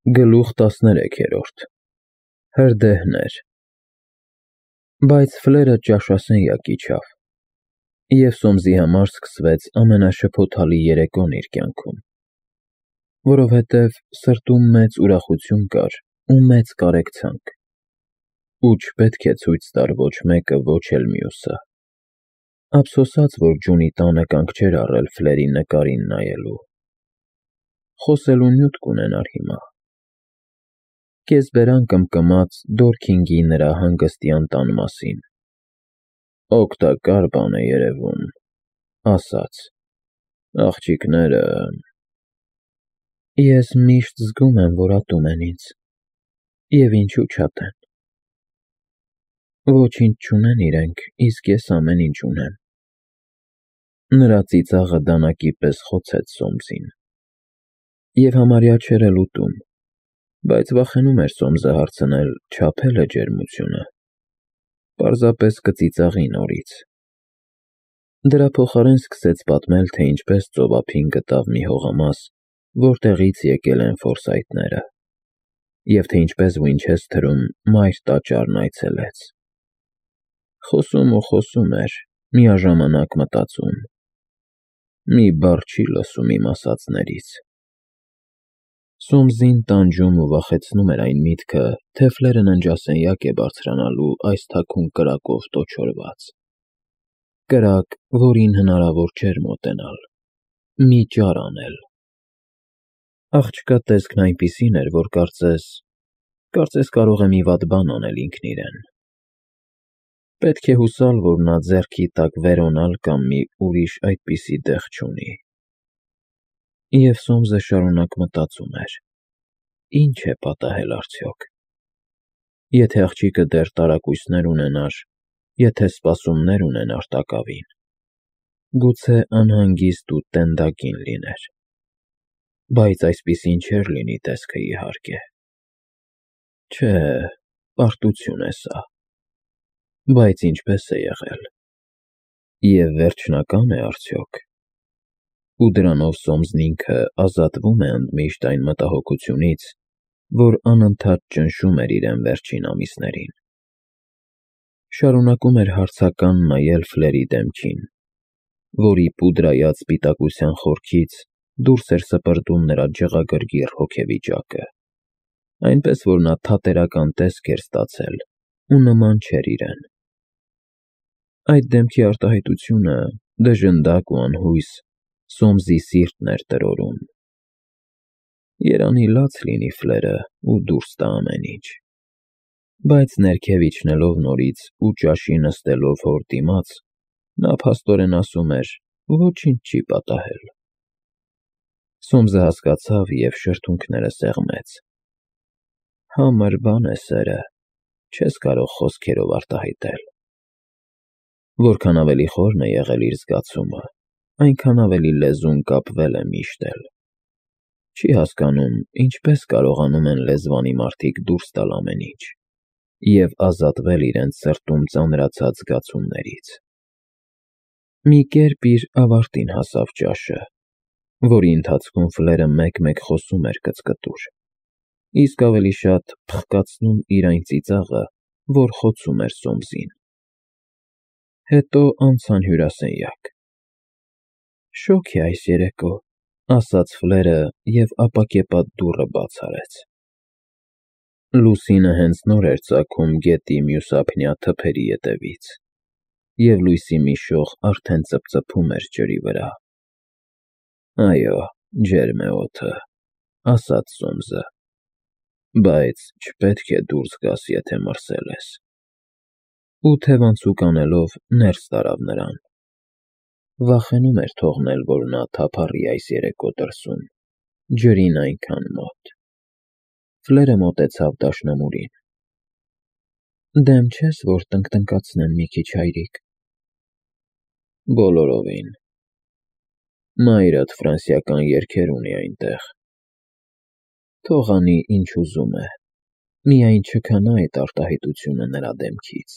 Գլուխ 13 Հրդեհներ Բայց Ֆլերը ճաշասենյակ իջավ, և Սոմսի համար սկսվեց ամենաշփոթալի երեկոն իր կյանքում, որովհետև սրտում մեծ ուրախություն կար ու մեծ կարեկցանք, ու չպետք է ցույց տար ոչ մեկը, ոչ էլ մյուսը, ափսոսաց, որ ջունի տանը կանգ չէր առել Ֆլերի նկարին նայելու, խոսելու նյութ կունենար հիմա, կեսբերան կմկմաց Դորքինգի նրա հանգստյան տան մասին, օգտակար բան է երևում, ասաց, աղջիկները… Ես միշտ զգում եմ, որ ատում են ինձ, և ինչու չատեն, ոչինչ չունեն իրենք, իսկ ես ամեն ինչ ունեմ, նրա ծիծաղը դանակի պես խոցեց Սոմսին, և համարյա չէր էլ ուտում, բայց վախենում էր Սոմսը հարցնել չափե՞լ է ջերմությունը, պարզապես կծիծաղի նորից, դրա փոխարեն սկսեց պատմել, թե ինչպես ծովափին գտավ մի հողամաս, որտեղից եկել են ֆորսայթները, և թե ինչպես Ուինչեսթերում մայր տաճարն այցելեց, խոսում ու խոսում էր, միաժամանակ մտածում, մի բառ չի լսում իմ ասածներից, Սոմսին տանջում ու վախեցնում էր այն միտքը, թե Ֆլերը ննջասենյակ է բարձրանալու այս թաքուն կրակով տոչորված, կրակ, որին հնարավոր չէր մոտենալ, մի ճար անել, աղջկա տեսքն այնպիսին էր, որ կարծես կարող է մի վատ բան անել ինքն իրեն, պետք է հուսալ, որ նա ձեռքի տակ վերոնալ կամ մի ուրիշ այդպիսի դեղ չունի, և Սոմսը շարունակ մտածում էր, ինչ է պատահել արդյոք, եթե աղջիկը դեռ տարակույսներ ունենար, եթե սպասումներ ունենար տակավին, գուցե անհանգիստ ու տենդակին լիներ, բայց այսպիսին չէր լինի տեսքը իհարկե, չէ, պարտություն է սա, բայց ինչպես է եղել, և վերջնական է արդյոք, ու դրանով Սոմսն ինքը ազատվում է ընդմիշտ այն մտահոգությունից, որ անընդհատ ճնշում էր իրեն վերջին ամիսներին, շարունակում էր հարցական նայել Ֆլերի դեմքին, որի պուդրայած սպիտակության խորքից դուրս էր սպրտում նրա ջղագրգիռ հոգեվիճակը, այնպես որ նա թատերական տեսք էր ստացել ու նման չէր իրեն, այդ դեմքի արտահայտությունը, դժնդակ ու անհույս, Սոմսի սիրտն էր տրորում, երանի լաց լինի Ֆլերը ու դուրս տա ամեն ինչ, բայց ներքև իջնելով նորից ու ճաշի նստելով հոր դիմաց, նա փաստորեն ասում էր, ոչինչ չի պատահել, Սոմսը հասկացավ և շրթունքները սեղմեց, համր բան է սերը, չես կարող խոսքերով արտահայտել, որքան ավելի խորն է եղել իր զգացումը, այնքան ավելի լեզուն կապվել է միշտ էլ, չի հասկանում, ինչպես կարողանում են լեզվանի մարդիկ դուրս տալ ամեն ինչ և ազատվել իրենց սրտում ծանրացած զգացումներից, մի կերպ իր ավարտին հասավ ճաշը, որի ընթացքում Ֆլերը մեկ-մեկ խոսում էր կծկտուր, իսկ ավելի շատ փխկացնում իր այն ծիծաղը, որ խոցում էր Սոմսին, հետո անցան հյուրասենյակ, շոգ է այս երեկո, ասաց Ֆլերը և ապակեպատ դուռը բաց արեց, լուսինը հենց նոր էր ծագում գետի մյուսափնյա թփերի ետևից, և լույսի մի շող արդեն ծպծփում էր ջրի վրա, այո, ջերմ է օդը, ասաց Սոմսը, բայց չպետք է դուրս գաս, եթե մրսել ես, ու թևանցուկ անելով ներս տարավ նրան, վախենում էր թողնել, որ նա թափառի այս երեկո դրսում, ջրին այնքան մոտ, Ֆլերը մոտեցավ դաշնամուրին, դեմ չես, որ տնկտնկացնեմ մի քիչ հայրիկ, բոլորովին, մայրդ ֆրանսիական երգեր ունի այնտեղ, թող անի ինչ ուզում է, միայն չքանա այդ արտահայտությունը նրա դեմքից,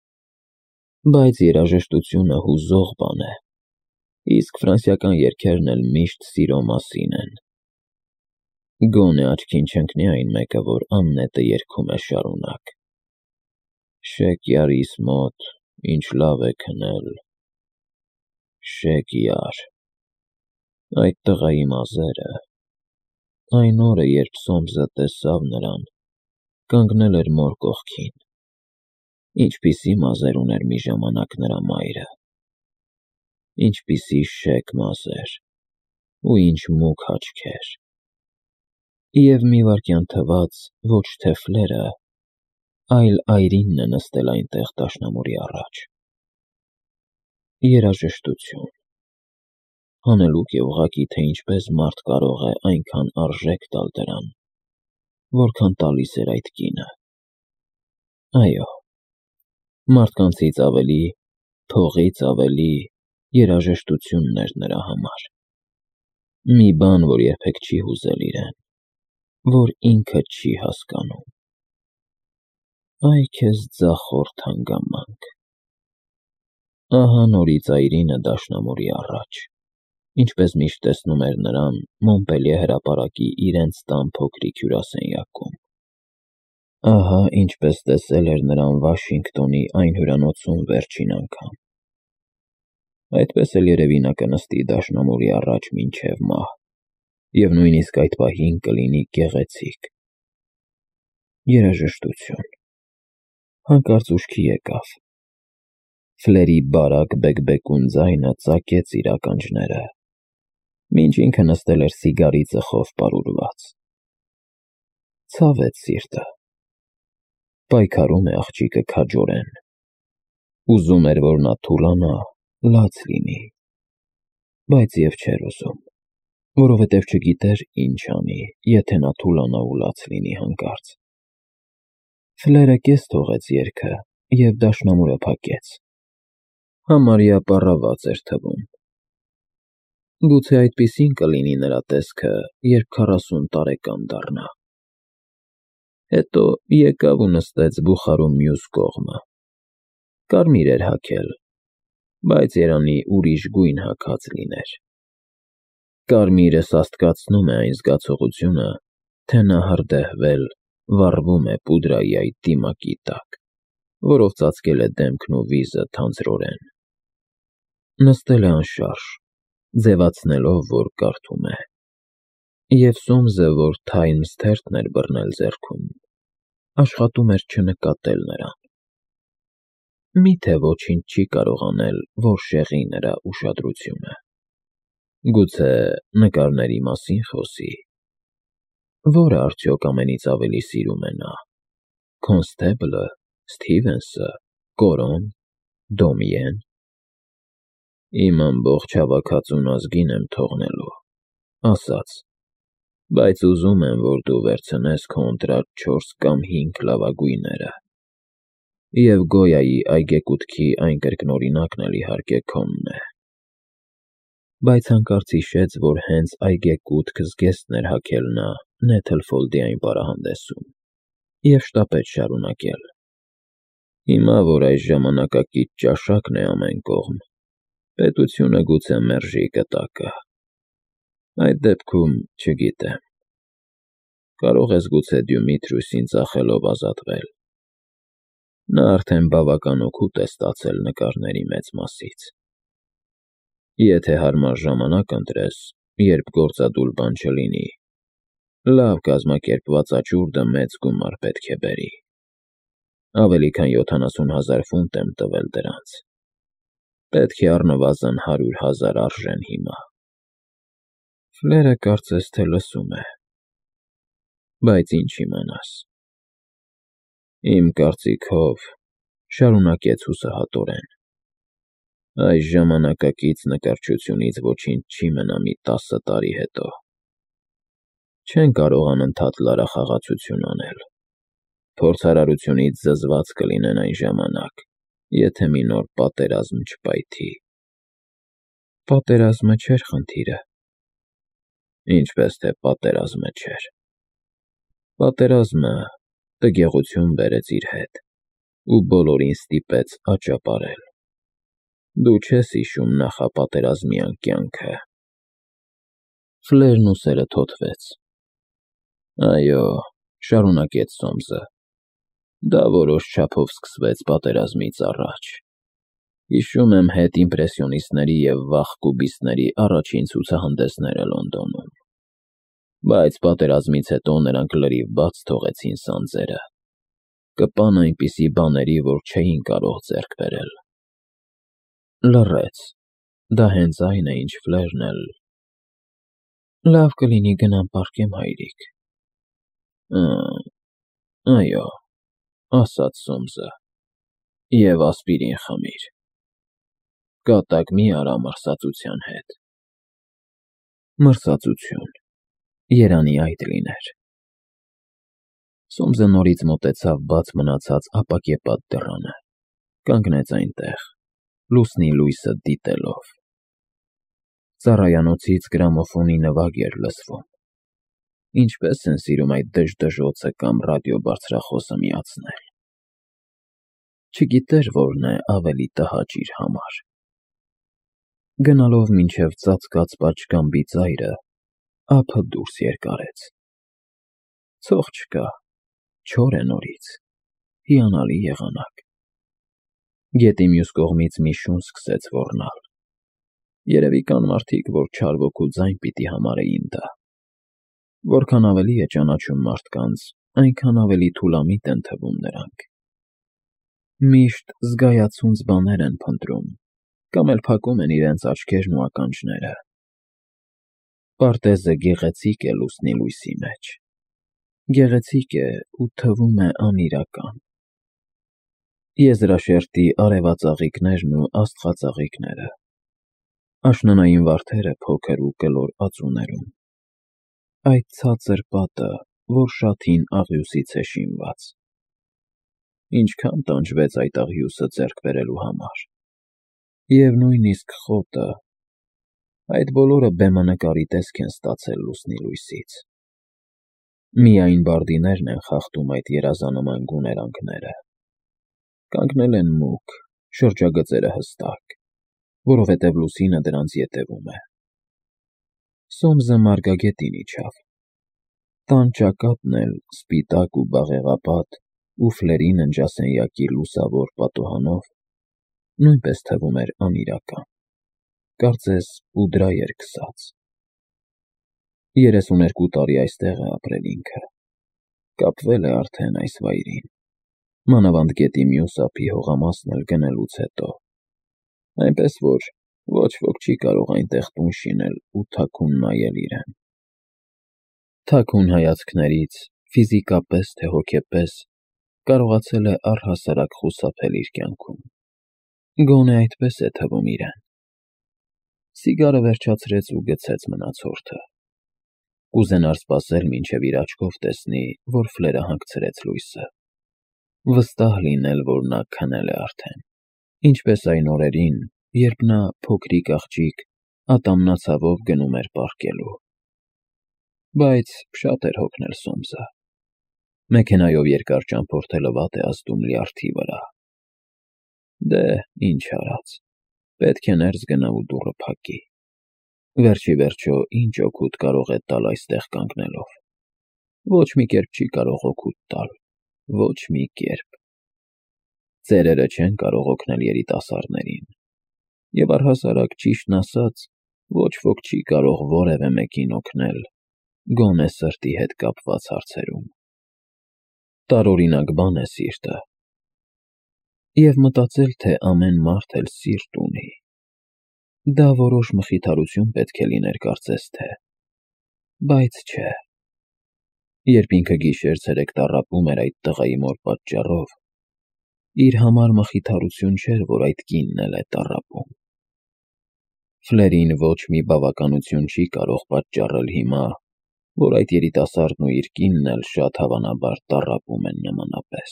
բայց երաժշտությունը հուզող բան է, իսկ ֆրանսիական երգերն էլ միշտ սիրո մասին են, Գոնե աչքին չընկնի այն մեկը, որ աննետը երգում է շարունակ. Շեքյարիս մոտ, ինչ լավ է քնել, Շեքյար, այդ տղայի մազերը, այն օրը, երբ Սոմսը տեսավ նրան, կանգնել էր մոր կողքին, ինչպիսի մազեր ուներ մի ժամանակ նրա մայրը, ինչպիսի շեք մազեր, ու ինչ մուգ աչքեր, և մի վայրկյան թվաց, ոչ թե Ֆլերը, այլ այրինն է նստել այնտեղ դաշնամուրի առաջ. երաժշտություն, հանելուկ է ուղղակի, թե ինչպես մարդ կարող է այնքան արժեք տալ դրան, որքան տալիս էր այդ կինը, այո, մարդկանցից ավելի, փողից ավելի, երաժշտությունն էր նրա համար, մի բան, որ երբեք չի հուզել իրեն, որ ինքը չի հասկանում, այ քեզ ձախորդ հանգամանք, ահա նորից այրինը դաշնամուրի առաջ, ինչպես միշտ տեսնում էր նրան Մոնպելիե հրապարակի իրենց տան փոքրիկ հյուրասենյակում, ահա ինչպես տեսել էր նրան Վաշինգտոնի այն հյուրանոցում վերջին անգամ, այդպես էլ երևի նա կնստի դաշնամուրի առաջ մինչև մահ, և նույնիսկ այդ պահին կլինի գեղեցիկ, երաժշտություն, հանկարծ ուշքի եկավ, Ֆլերի բարակ բեկբեկուն ձայնը ծակեց իր ականջները, մինչ ինքը նստել էր սիգարի ծխով պարուրված, ցավեց սիրտը, պայքարում է աղջիկը քաջորեն, ուզում էր, որ նա թուլանա, լաց լինի, բայց և չէր ուզում, որովհետև չգիտեր ինչ անի, եթե նա թուլանա ու լաց լինի հանկարծ, Ֆլերը կես թողեց երգը և դաշնամուրը փակեց, համարյա պառաված էր թվում, գուցե այդպիսին կլինի նրա տեսքը, երբ 40 տարեկան դառնա, հետո եկավ ու նստեց բուխարու մյուս կողմը, կարմիր էր հագել, բայց երանի ուրիշ գույն հագած լիներ, կարմիրը սաստկացնում է այն զգացողությունը, թե նա հրդեհվել, վառվում է պուդրայի այդ դիմակի տակ, որով ծածկել է դեմքն ու վիզը թանձրորեն, նստել է անշարժ, ձևացնելով, որ կարդում է, և Սոմսը, որ Times թերթն էր բռնել ձեռքում, աշխատում էր չնկատել նրան, միթե ոչինչ չի կարող անել, որ շեղի նրա ուշադրությունը, գուցե նկարների մասին խոսի, որը արդյոք ամենից ավելի սիրում է նա, Քոնստեբլը, Սթիվենսը, Կորոն, Դոմիեն, իմ ամբողջ հավաքածուն ազգին եմ թողնելու, ասաց, բայց ուզում եմ, որ դու վերցնես քո ընտրած 4 կամ 5 լավագույնները, և Գոյայի այգեկութքի այն կրկնօրինակն էլ իհարկե քոնն է, բայց հանկարծ հիշեց, որ հենց այգեկութք զգեստն էր հագել նա Նեթլֆոլդի այն պարահանդեսում, և շտապեց շարունակել, հիմա, որ այս ժամանակակից ճաշակն է ամեն կողմ, պետությունը գուցե մերժի կտակը, այդ դեպքում չգիտեմ, կարող ես գուցե Դյումիտրիուսին ծախելով ազատվել, նա արդեն բավական օգուտ է ստացել նկարների մեծ մասից, եթե հարմար ժամանակ ընտրես, երբ գործադուլ բան չլինի, լավ կազմակերպված աճուրդը մեծ գումար պետք է բերի, ավելի քան 70,000 ֆունտ եմ տվել դրանց, պետք է առնվազն 100,000 արժեն հիմա, Ֆլերը կարծես թե լսում է, բայց ինչ իմանաս, իմ կարծիքով, շարունակեց հուսահատորեն, այս ժամանակակից նկարչությունից ոչինչ չի մնա մի 10 տարի հետո, չեն կարող անընդհատ լարախաղացություն անել, փորձարարությունից զզված կլինեն այն ժամանակ, եթե մի նոր պատերազմ չպայթի, պատերազմը չէր խնդիրը, ինչպես թե պատերազմը չէր, պատերազմը տգեղություն բերեց իր հետ ու բոլորին ստիպեց աճապարել, դու չես հիշում նախապատերազմյան կյանքը, Ֆլերն ուսերը թոթվեց, Այո, շարունակեց Սոմսը։ Դա որոշ չափով սկսվեց պատերազմից առաջ։ Հիշում եմ հետիմպրեսիոնիստների և վաղ կուբիստների առաջին ցուցահանդեսները Լոնդոնում։ Բայց պատերազմից հետո նրանք լրիվ բաց թողեցին սանձերը։ Կպան այնպիսի բաների, որ չէին կարող ձեռք բերել։ Լռեց։ Դա հենց այն է, ինչ Ֆլերն էլ… Լավ կլինի գնամ պառկեմ, հայրիկ։ Այո, ասաց Սոմսը, և ասպիրին խմիր։ Կատակ մի արա մրսածության հետ։ Մրսածություն, երանի այդ լիներ։ Սոմսը նորից մոտեցավ բաց մնացած ապակեպատ դռանը, կանգնեց այնտեղ, լուսնի լույսը դիտելով։ Ծառայանոցից գրամոֆոնի նվագ էր լսվում։ Ինչպես են սիրում այդ դժդժոցը կամ ռադիոբարձրախոսը միացնել։ Չգիտեր որն է ավելի տհաճ իր համար։ Գնալով մինչև ծածկած պատշգամբի ծայրը, ափը դուրս երկարեց։ Ցող չկա, չոր է նորից, հիանալի եղանակ։ Գետի մյուս կողմից մի շուն սկսեց ոռնալ։ Երևի կան մարդիկ, որ չար ոգու ձայն պիտի համարեին դա։ Որքան ավելի է ճանաչում մարդկանց, այնքան ավելի թուլամիտ են թվում նրանք։ Միշտ զգայացունց բաներ են փնտրում, կամ էլ փակում են իրենց աչքերն ու ականջները։ Պարտեզը գեղեցիկ է լուսնի լույսի մեջ։ Գեղեցիկ է ու թվում է անիրական։ Եզրաշերտի արևածաղիկներն ու աստղածաղիկները, աշնանային վարդերը փոքր ու կլոր ածուներում, այդ ցածր պատը, որ շաթին աղյուսից է շինված։ Ինչքան տանջվեց այդ աղյուսը ձեռք բերելու համար։ Եվ նույնիսկ խոտը, այդ բոլորը բեմանկարի տեսք են ստացել լուսնի լույսից։ Միայն բարդիներն են խախտում այդ երազանման գուներանգները։ Կանգնել են մուգ, շրջագծերը հստակ, որովհետև լուսինը դրանց ետևում է։ Սոմսը մարգագետին իջավ։ Տան ճակատն էլ սպիտակ ու բաղեղապատ ու Ֆլերի ննջասենյակի լուսավոր պատուհանով նույնպես թվում էր անիրական, կարծես պուդրա էր քսած։ 32 տարի այստեղ է ապրել ինքը, կապվել է արդեն այս վայրին, մանավանդ գետի մյուս ափի հողամասն էլ գնելուց հետո, այնպես որ ոչ ոք չի կարող այնտեղ տուն շինել ու թաքուն նայել իրեն։ Թաքուն հայացքներից, ֆիզիկապես թե հոգեպես, կարողացել է առհասարակ խուսափել իր կյանքում։ Գոնե այդպես է թվում իրեն։ Սիգարը վերջացրեց ու գցեց մնացորդը։ Կուզենար սպասել, մինչև իր աչքով տեսնի, որ Ֆլերը հանգցրեց լույսը։ Վստահ լինել, որ նա քնել է արդեն։ Ինչպես այն օրերին, երբ նա փոքրիկ աղջիկ ատամնացավով գնում էր պառկելու։ Բայց շատ էր հոգնել Սոմսը։ Մեքենայով երկար ճամփորդելը վատ է ազդում լյարդի վրա։ Դե, ինչ արած, պետք է ներս գնա ու դուռը փակի։ Վերջի վերջո, ինչ օգուտ կարող է տալ այստեղ կանգնելով։ Ոչ մի կերպ չի կարող օգուտ տալ, ոչ մի կերպ։ Ծերերը չեն կարող օգնել երիտասարդներին։ Եվ առհասարակ, ճիշտն ասած, ոչ ոք չի կարող որևէ մեկին օգնել, գոնե սրտի հետ կապված հարցերում։ Տարօրինակ բան է սիրտը։ Եվ մտածել, թե ամեն մարդ էլ սիրտ ունի։ Դա որոշ մխիթարություն պետք է լիներ, կարծես թե։ Բայց չէ։ Երբ ինքը գիշեր-ցերեկ տառապում էր այդ տղայի մոր պատճառով, իր համար մխիթարություն չէր, որ այդ կինն էլ է տառապում։ Ֆլերին ոչ մի բավականություն չի կարող պատճառել հիմա, որ այդ երիտասարդն ու իր կինն էլ շատ հավանաբար տառապում են նմանապես։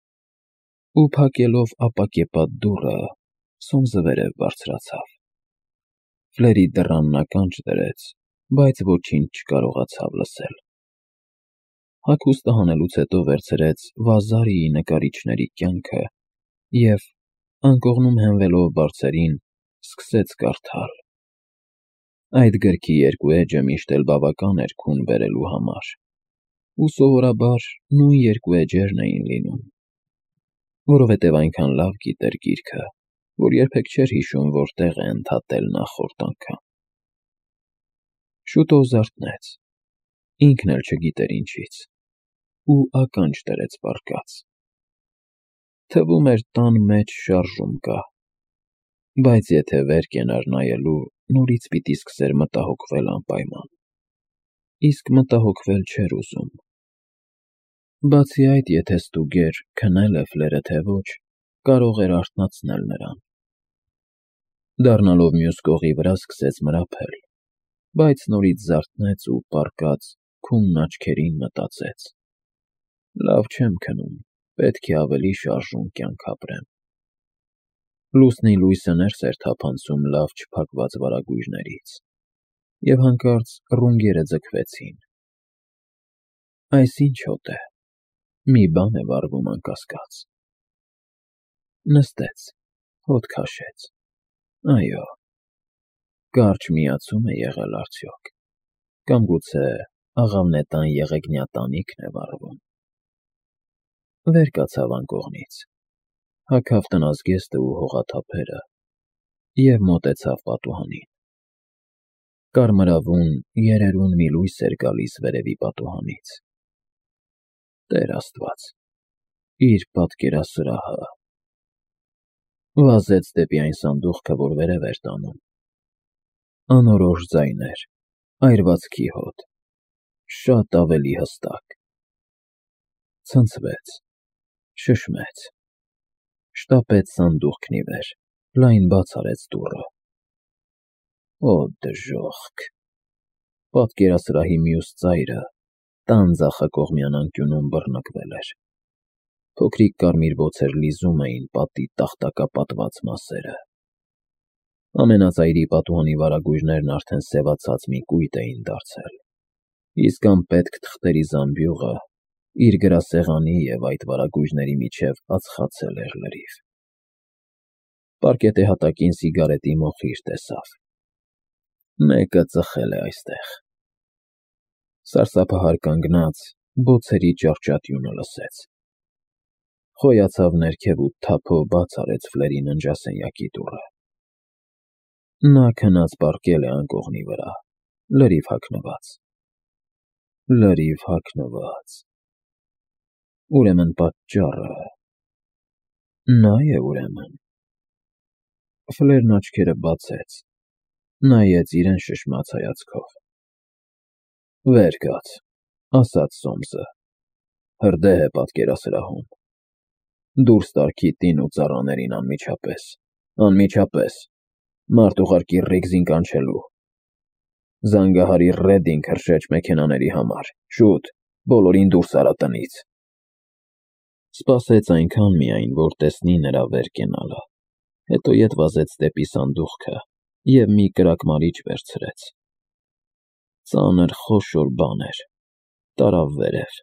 Ու փակելով ապակեպատ դուռը, Սոմսը վերև բարձրացավ։ Ֆլերի դռանն ականջ դրեց, բայց ոչինչ չկարողացավ լսել։ Հագուստը հանելուց հետո վերցրեց Վազարիի նկարիչների կյանքը և, անկողնում հենվելով բարձերին, սկսեց կարդալ։ Այդ գրքի երկու էջը միշտ էլ բավական էր քուն բերելու համար։ ու սովորաբար նույն երկու էջերն էին լինում, որովհետև այնքան լավ գիտեր գիրքը, որ երբեք չէր հիշում, որտեղ է ընդհատել նախորդ անգամ։ Շուտով զարթնեց, ինքն էլ չգիտեր ինչից, ու ականջ դրեց պառկած։ Թվում էր տան մեջ շարժում կա, բայց եթե վեր կենար նայելու, նորից պիտի սկսեր մտահոգվել անպայման, իսկ մտահոգվել չէր ուզում։ Բացի այդ, եթե ստուգեր քնել է Ֆլերը թե ոչ, կարող էր արթնացնել նրան։ Դառնալով մյուս կողի վրա սկսեց մրափել, բայց նորից զարթնեց ու պառկած քունն աչքերին մտածեց. լավ չեմ քնում, պետք է ավելի շարժուն կյանք ապրեմ։ Լուսնի լույսը ներս էր թափանցում լավ չփակված վարագույրներից, և հանկարծ ռունգերը ձգվեցին։ Այս ինչ հոտ է, մի բան է վառվում անկասկած։ Նստեց, հոտ քաշեց, այո, կարճ միացում է եղել արդյոք, կամ գուցե աղավնետան եղեգնյա տանիքն է վառվում։ Վեր կացավ անկողնից, հագավ տնազգեստը ու հողաթափերը և մոտեցավ պատուհանին։ Կարմրավուն, երերուն մի լույս էր գալիս վերևի պատուհանից։ Տեր Աստված, իր պատկերասրահը։ Վազեց դեպի այն սանդուղքը, որ վերև էր տանում։ Անորոշ ձայներ, այրվածքի հոտ, շատ ավելի հստակ։ Ցնցվեց, շշմեց, շտապեց սանդուղքն ի վեր, լայն բաց արեց դուռը։ Օ դժոխք, պատկերասրահի մյուս ծայրը տան ձախակողմյան անկյունում բռնկվել էր։ Փոքրիկ կարմիր բոցեր լիզում էին պատի տախտակապատված մասերը։ Ամենածայրի պատուհանի վարագույրներն արդեն սևացած մի կույտ էին դարձել, իսկ անպետք թղթերի զամբյուղը իր գրասեղանի և այդ վարագույրների միջև ածխացել էր լրիվ։ Պառկետի հատակին սիգարետի մոխիր տեսավ։ Մեկը ծխել է այստեղ։ Սարսափահար կանգնած, բոցերի ճահճատյունը լսեց։ Խոյացավ ներքև ու թափով բաց արեց Ֆլերի ննջասենյակի դուռը։ Նա քնած պառկել է անկողնի վրա, լրիվ հագնված։ Լրիվ հագնված։ Ուրեմն պատճառը… նա է ուրեմն։ Ֆլերն աչքերը բացեց, նայեց իրեն շշմած հայացքով։ Վեր կաց, ասաց Սոմսը, հրդեհ է պատկերասրահում։ Դուրս տար քիտին ու ծառաներին անմիջապես, անմիջապես, մարդ ուղարկիր Ռիգզին կանչելու։ Զանգահարի Ռեդինգ հրշեջ մեքենաների համար, շուտ, բոլորին դուրս արա տնից։ Սպասեց այնքան միայն, որ տեսնի նրա վեր կենալը, հետո ետ վազեց դեպի սանդուղքը և մի կրակմարիչ վերցրեց։ Ծանր խոշոր բան էր, տարավ վերև։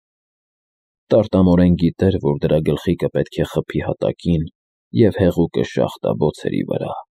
Տարտամորեն գիտեր, որ դրա գլխիկը պետք է խփի հատակին և հեղուկը շաղ տա բոցերի վրա։